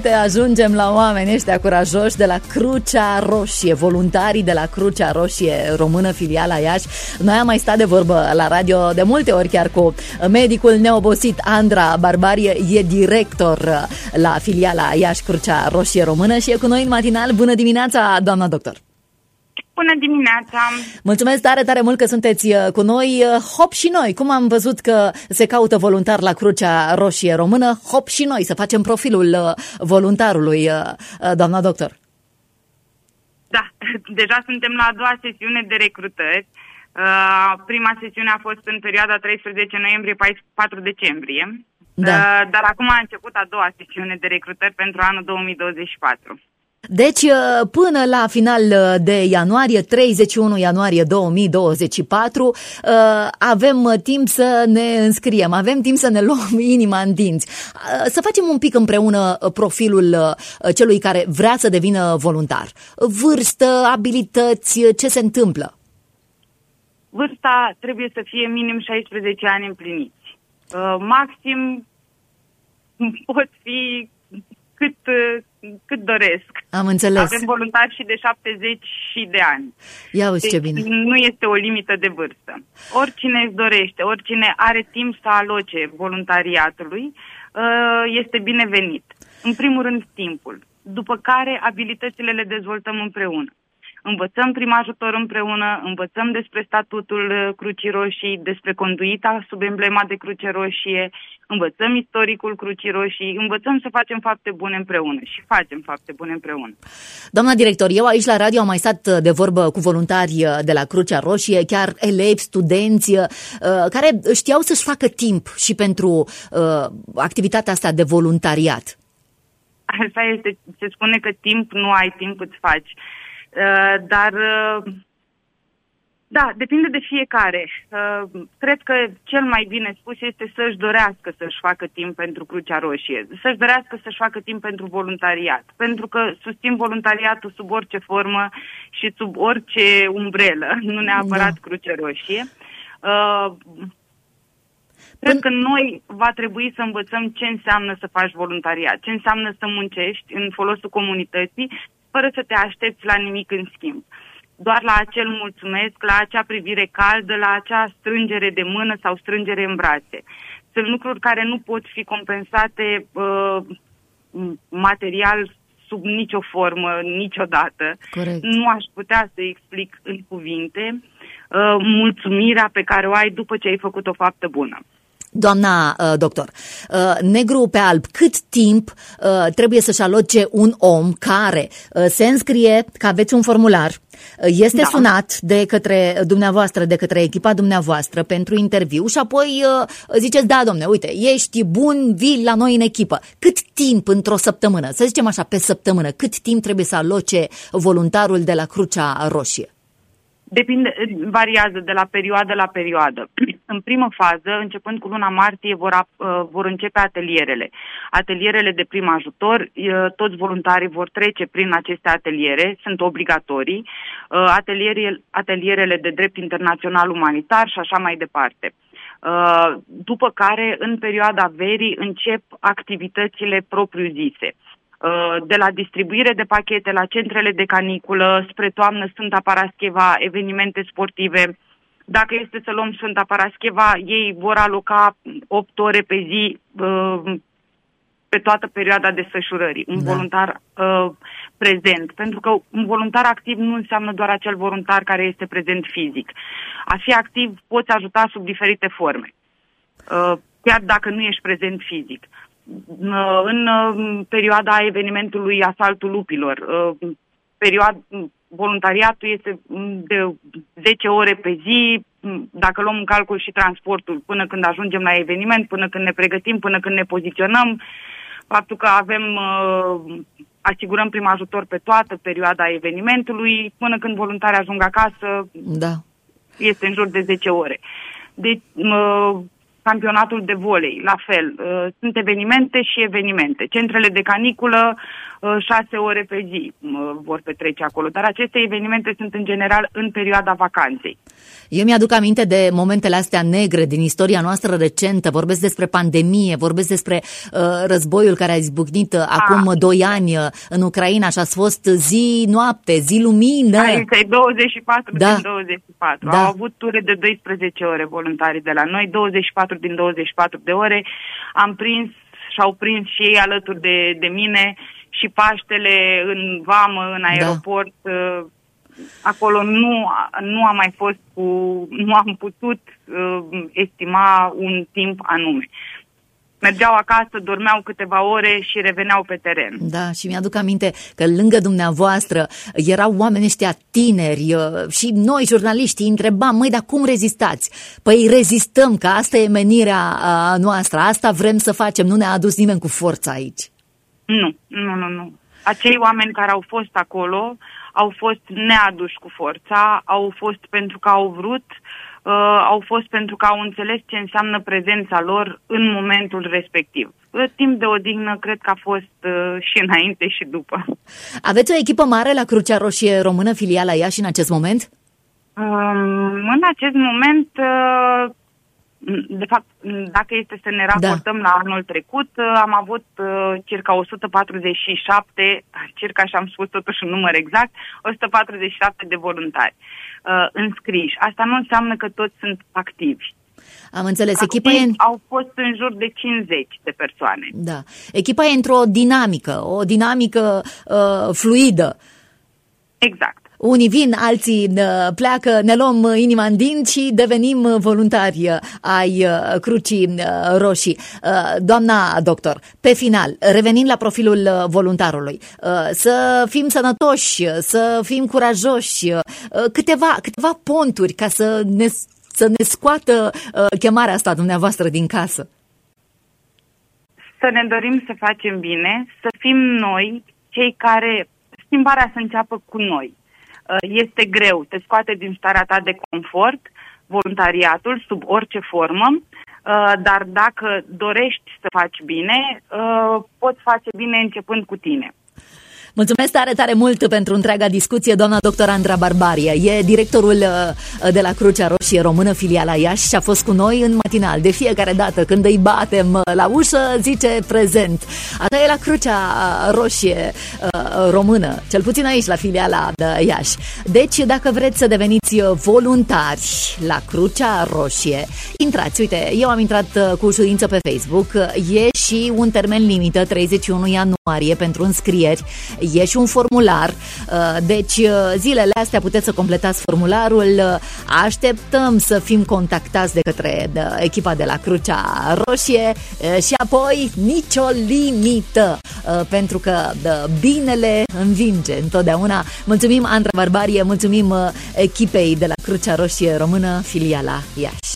Uite, ajungem la oamenii ăștia curajoși de la Crucea Roșie, voluntarii de la Crucea Roșie Română, filiala Iași. Noi am mai stat de vorbă la radio de multe ori chiar cu medicul neobosit Andra Barbarie, e director la filiala Iași Crucea Roșie Română și e cu noi în matinal. Bună dimineața, doamna doctor! Bună dimineața! Mulțumesc tare, tare mult că sunteți cu noi. Hop și noi, cum am văzut că se caută voluntar la Crucea Roșie Română, hop și noi să facem profilul voluntarului, doamna doctor. Da, deja suntem la a doua sesiune de recrutări. Prima sesiune a fost în perioada 13 noiembrie-4 decembrie, dar acum a început a doua sesiune de recrutări pentru anul 2024. Deci, până la final de ianuarie, 31 ianuarie 2024, avem timp să ne înscriem, avem timp să ne luăm inima în dinți, să facem un pic împreună profilul celui care vrea să devină voluntar. Vârstă, abilități, ce se întâmplă? Vârsta trebuie să fie minim 16 ani împliniți. Maxim pot fi cât doresc. Am înțeles. Avem voluntari și de 70 și de ani. Ia uzi, deci ce bine. Nu este o limită de vârstă. Oricine își dorește, oricine are timp să aloce voluntariatului, este binevenit. În primul rând timpul, după care abilitățile le dezvoltăm împreună. Învățăm prim ajutor împreună, învățăm despre statutul Crucii Roșii, despre conduita sub emblema de Cruce Roșie, învățăm istoricul Crucii Roșii, învățăm să facem fapte bune împreună și facem fapte bune împreună. Doamna director, eu aici la radio am mai stat de vorbă cu voluntari de la Crucea Roșie, chiar elevi, studenți, care știau să-și facă timp și pentru activitatea asta de voluntariat. Asta este, se spune că timp nu ai, timp îți faci. Dar, da, depinde de fiecare. Cred că cel mai bine spus este să-și dorească să-și facă timp pentru Crucea Roșie, să-și dorească să-și facă timp pentru voluntariat, pentru că susțin voluntariatul sub orice formă și sub orice umbrelă, nu neapărat Crucea Roșie. Cred că noi va trebui să învățăm ce înseamnă să faci voluntariat, ce înseamnă să muncești în folosul comunității, fără să te aștepți la nimic în schimb. Doar la acel mulțumesc, la acea privire caldă, la acea strângere de mână sau strângere în brațe. Sunt lucruri care nu pot fi compensate material sub nicio formă, niciodată. Corect. Nu aș putea să explic în cuvinte mulțumirea pe care o ai după ce ai făcut o faptă bună. Doamna doctor, negru pe alb, cât timp trebuie să-și aloce un om care se înscrie, că aveți un formular, este sunat de către dumneavoastră, de către echipa dumneavoastră pentru interviu și apoi ziceți, da, domne, uite, ești bun, vii la noi în echipă. Cât timp într-o săptămână, să zicem așa, pe săptămână, cât timp trebuie să aloce voluntarul de la Crucea Roșie? Depinde, variază de la perioadă la perioadă. În primă fază, începând cu luna martie, vor începe atelierele. Atelierele de prim ajutor, toți voluntarii vor trece prin aceste ateliere, sunt obligatorii, atelierele de drept internațional umanitar și așa mai departe. După care, în perioada verii, încep activitățile propriu-zise. De la distribuire de pachete la centrele de caniculă, spre toamnă Sfânta Parascheva, evenimente sportive. Dacă este să luăm Sfânta Parascheva, ei vor aloca 8 ore pe zi pe toată perioada desfășurării. Un voluntar prezent. Pentru că un voluntar activ nu înseamnă doar acel voluntar care este prezent fizic. A fi activ poți ajuta sub diferite forme. Chiar dacă nu ești prezent fizic. În perioada evenimentului Asaltul Lupilor, voluntariatul este de 10 ore pe zi, dacă luăm în calcul și transportul, până când ajungem la eveniment, până când ne pregătim, până când ne poziționăm, faptul că asigurăm prim ajutor pe toată perioada evenimentului, până când voluntarii ajung acasă, este în jur de 10 ore. Deci, campionatul de volei, la fel. Sunt evenimente și evenimente. Centrele de caniculă, 6 ore pe zi vor petrece acolo, dar aceste evenimente sunt în general în perioada vacanței. Eu mi-aduc aminte de momentele astea negre din istoria noastră recentă, vorbesc despre pandemie, vorbesc despre războiul care a izbucnit acum 2 ani în Ucraina și a fost zi-noapte, zi-lumină. Aici e 24 din 24. Au avut ture de 12 ore voluntarii de la noi, 24 din 24 de ore. Am prins și au prins și ei alături de mine și Paștele în vamă, în aeroport. Acolo nu am mai fost nu am putut estima un timp anume. Mergeau acasă, dormeau câteva ore și reveneau pe teren. Da, și mi-aduc aminte că lângă dumneavoastră erau oameni ăștia tineri și noi, jurnaliștii, întrebam, măi, dar cum rezistați? Păi rezistăm, că asta e menirea noastră, asta vrem să facem, nu ne-a adus nimeni cu forța aici. Nu. Acei oameni care au fost acolo au fost neaduși cu forța, au fost pentru că au vrut, au fost pentru că au înțeles ce înseamnă prezența lor în momentul respectiv. Timp de odihnă cred că a fost și înainte și după. Aveți o echipă mare la Crucea Roșie Română, filiala Iași, în acest moment? În acest moment, de fapt, dacă este să ne raportăm la anul trecut, am avut circa 147, circa și am spus totuși un număr exact, 147 de voluntari înscriși. Asta nu înseamnă că toți sunt activi. Am înțeles. Echipa au fost în jur de 50 de persoane. Da. Echipa e într-o dinamică fluidă. Exact. Unii vin, alții pleacă, ne luăm inima în dinți și devenim voluntari ai Crucii Roșii. Doamna doctor, pe final, revenind la profilul voluntarului, să fim sănătoși, să fim curajoși, câteva ponturi ca să ne scoată chemarea asta dumneavoastră din casă. Să ne dorim să facem bine, să fim noi cei care schimbarea să înceapă cu noi. Este greu, te scoate din starea ta de confort, voluntariatul, sub orice formă, dar dacă dorești să faci bine, poți face bine începând cu tine. Mulțumesc tare mult pentru întreaga discuție, doamna doctor Andra Barbarie. E directorul de la Crucea Roșie Română, filiala Iași, și a fost cu noi în matinal. De fiecare dată când îi batem la ușă, zice prezent. Asta e la Crucea Roșie Română, cel puțin aici, la filiala de Iași. Deci, dacă vreți să deveniți voluntari la Crucea Roșie, intrați. Uite, eu am intrat cu ușurință pe Facebook. E și un termen limită, 31 ianuarie, pentru înscrieri. E și un formular, deci zilele astea puteți să completați formularul. Așteptăm să fim contactați de către echipa de la Crucea Roșie și apoi nicio limită, pentru că binele învinge întotdeauna. Mulțumim, Andra Barbarie, mulțumim echipei de la Crucea Roșie Română, filiala Iași.